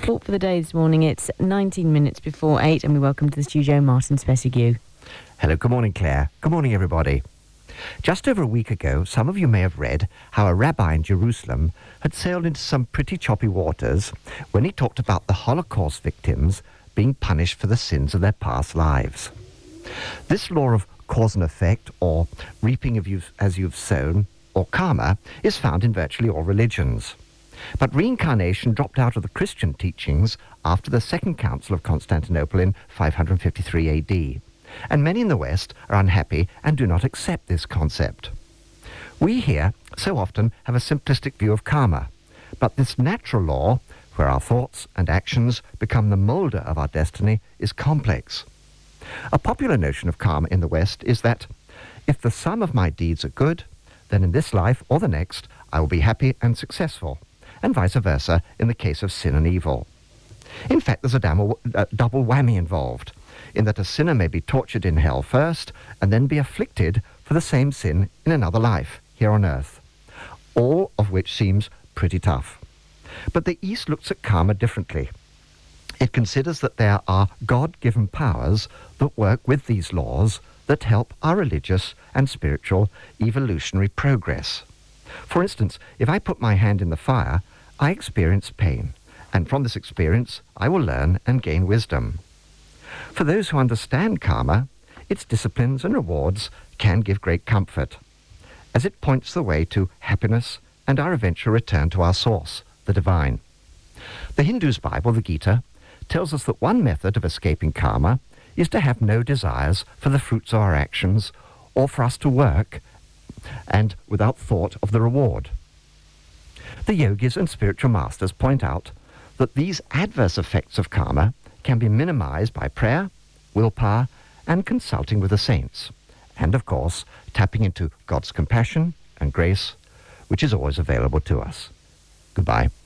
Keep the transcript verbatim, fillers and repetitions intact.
Thought for the day this morning. It's nineteen minutes before eight, and we welcome to the studio Martin Spessigue. Hello, good morning, Claire. Good morning, everybody. Just over a week ago, some of you may have read how a rabbi in Jerusalem had sailed into some pretty choppy waters when he talked about the Holocaust victims being punished for the sins of their past lives. This law of cause and effect, or reaping of you as you've sown, or karma, is found in virtually all religions. But reincarnation dropped out of the Christian teachings after the Second Council of Constantinople in five hundred fifty-three A D, and many in the West are unhappy and do not accept this concept. We here so often have a simplistic view of karma, but this natural law, where our thoughts and actions become the moulder of our destiny, is complex. A popular notion of karma in the West is that if the sum of my deeds are good, then in this life or the next I will be happy and successful, and vice versa in the case of sin and evil. In fact, there's a, damn, a double whammy involved, in that a sinner may be tortured in hell first and then be afflicted for the same sin in another life here on earth, all of which seems pretty tough. But the East looks at karma differently. It considers that there are God-given powers that work with these laws that help our religious and spiritual evolutionary progress. For instance, if I put my hand in the fire, I experience pain, and from this experience I will learn and gain wisdom. For those who understand karma, its disciplines and rewards can give great comfort, as it points the way to happiness and our eventual return to our source, the divine. The Hindu's Bible, the Gita, tells us that one method of escaping karma is to have no desires for the fruits of our actions, or for us to work and without thought of the reward. The yogis and spiritual masters point out that these adverse effects of karma can be minimized by prayer, willpower, and consulting with the saints, and of course tapping into God's compassion and grace, which is always available to us. Goodbye.